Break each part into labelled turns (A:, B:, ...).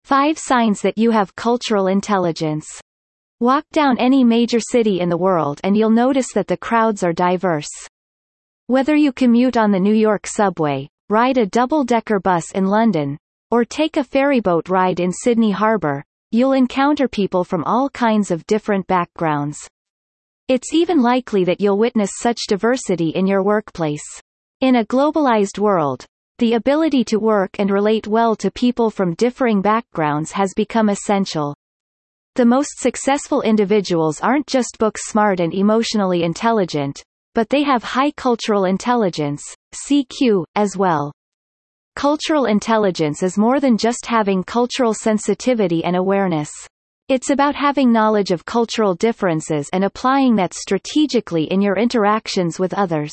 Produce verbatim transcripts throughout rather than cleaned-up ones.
A: five signs that you have cultural intelligence. Walk down any major city in the world and you'll notice that the crowds are diverse. Whether you commute on the New York subway, ride a double-decker bus in London, or take a ferryboat ride in Sydney Harbour, you'll encounter people from all kinds of different backgrounds. It's even likely that you'll witness such diversity in your workplace. In a globalized world, the ability to work and relate well to people from differing backgrounds has become essential. The most successful individuals aren't just book-smart and emotionally intelligent, but they have high cultural intelligence, C Q, as well. Cultural intelligence is more than just having cultural sensitivity and awareness. It's about having knowledge of cultural differences and applying that strategically in your interactions with others.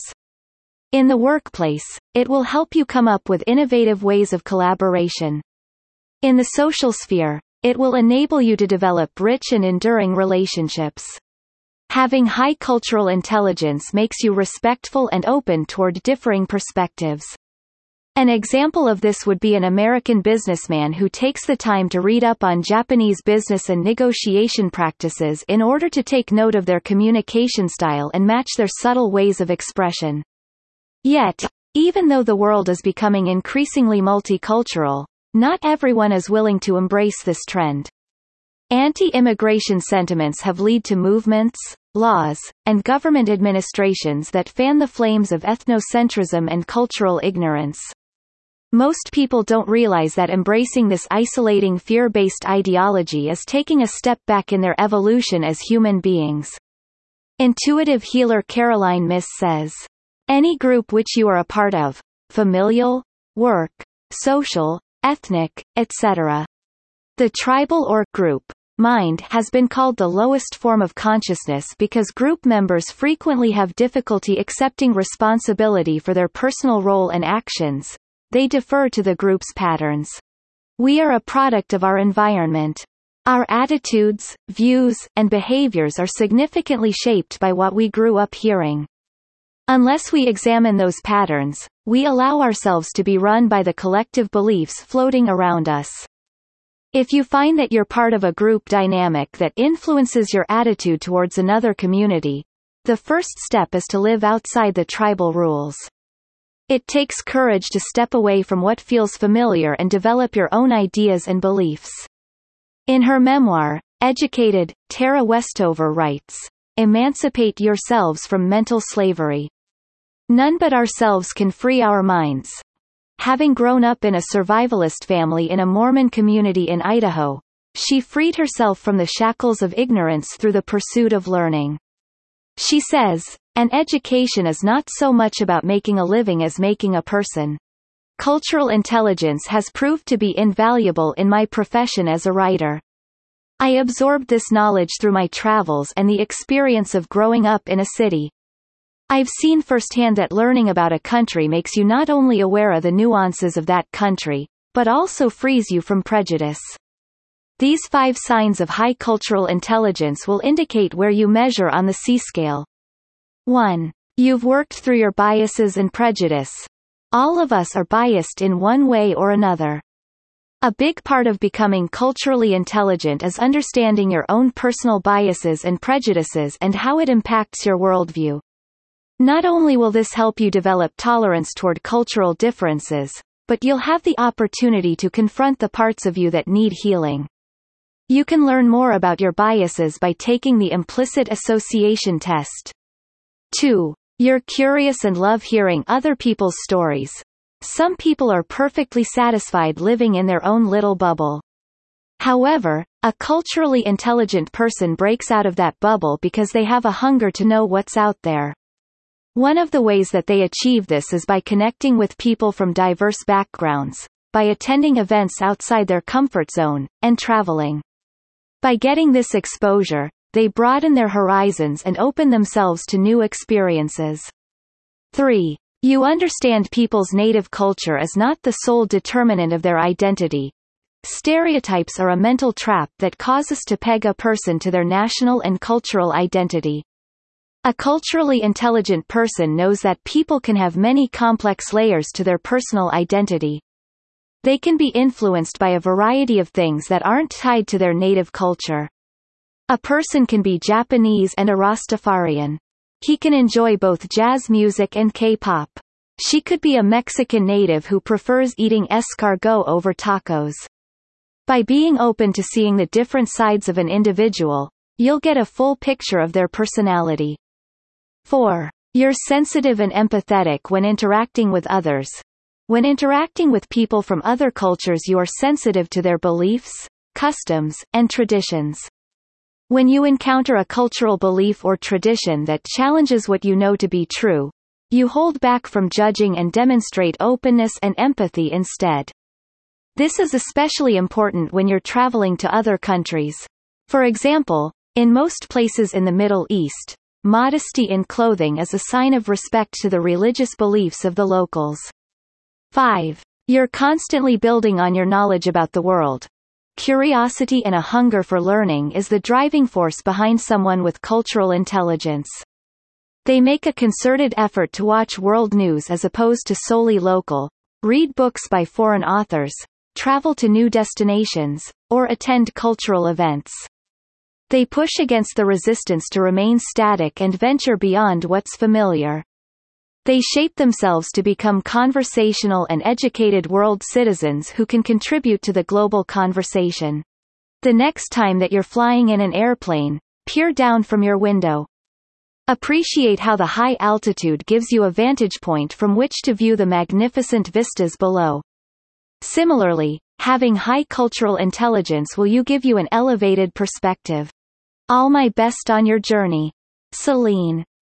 A: In the workplace, it will help you come up with innovative ways of collaboration. In the social sphere, it will enable you to develop rich and enduring relationships. Having high cultural intelligence makes you respectful and open toward differing perspectives. An example of this would be an American businessman who takes the time to read up on Japanese business and negotiation practices in order to take note of their communication style and match their subtle ways of expression. Yet, even though the world is becoming increasingly multicultural, not everyone is willing to embrace this trend. Anti-immigration sentiments have led to movements, laws, and government administrations that fan the flames of ethnocentrism and cultural ignorance. Most people don't realize that embracing this isolating fear-based ideology is taking a step back in their evolution as human beings. Intuitive healer Caroline Myss says, "Any group which you are a part of, familial, work, social, ethnic, et cetera. The tribal or group mind has been called the lowest form of consciousness because group members frequently have difficulty accepting responsibility for their personal role and actions. They defer to the group's patterns. We are a product of our environment. Our attitudes, views, and behaviors are significantly shaped by what we grew up hearing. Unless we examine those patterns, we allow ourselves to be run by the collective beliefs floating around us. If you find that you're part of a group dynamic that influences your attitude towards another community, the first step is to live outside the tribal rules. It takes courage to step away from what feels familiar and develop your own ideas and beliefs." In her memoir, Educated, Tara Westover writes, "Emancipate yourselves from mental slavery. None but ourselves can free our minds." Having grown up in a survivalist family in a Mormon community in Idaho, she freed herself from the shackles of ignorance through the pursuit of learning. She says, "An education is not so much about making a living as making a person. Cultural intelligence has proved to be invaluable in my profession as a writer. I absorbed this knowledge through my travels and the experience of growing up in a city. I've seen firsthand that learning about a country makes you not only aware of the nuances of that country, but also frees you from prejudice." These five signs of high cultural intelligence will indicate where you measure on the C scale. one. You've worked through your biases and prejudice. All of us are biased in one way or another. A big part of becoming culturally intelligent is understanding your own personal biases and prejudices and how it impacts your worldview. Not only will this help you develop tolerance toward cultural differences, but you'll have the opportunity to confront the parts of you that need healing. You can learn more about your biases by taking the implicit association test. two. You're curious and love hearing other people's stories. Some people are perfectly satisfied living in their own little bubble. However, a culturally intelligent person breaks out of that bubble because they have a hunger to know what's out there. One of the ways that they achieve this is by connecting with people from diverse backgrounds, by attending events outside their comfort zone, and traveling. By getting this exposure, they broaden their horizons and open themselves to new experiences. three. You understand people's native culture is not the sole determinant of their identity. Stereotypes are a mental trap that cause us to peg a person to their national and cultural identity. A culturally intelligent person knows that people can have many complex layers to their personal identity. They can be influenced by a variety of things that aren't tied to their native culture. A person can be Japanese and a Rastafarian. He can enjoy both jazz music and K-pop. She could be a Mexican native who prefers eating escargot over tacos. By being open to seeing the different sides of an individual, you'll get a full picture of their personality. four. You're sensitive and empathetic when interacting with others. When interacting with people from other cultures, you are sensitive to their beliefs, customs, and traditions. When you encounter a cultural belief or tradition that challenges what you know to be true, you hold back from judging and demonstrate openness and empathy instead. This is especially important when you're traveling to other countries. For example, in most places in the Middle East, modesty in clothing is a sign of respect to the religious beliefs of the locals. five. You're constantly building on your knowledge about the world. Curiosity and a hunger for learning is the driving force behind someone with cultural intelligence. They make a concerted effort to watch world news as opposed to solely local, read books by foreign authors, travel to new destinations, or attend cultural events. They push against the resistance to remain static and venture beyond what's familiar. They shape themselves to become conversational and educated world citizens who can contribute to the global conversation. The next time that you're flying in an airplane, peer down from your window. Appreciate how the high altitude gives you a vantage point from which to view the magnificent vistas below. Similarly, having high cultural intelligence will you give you an elevated perspective. All my best on your journey. Celine.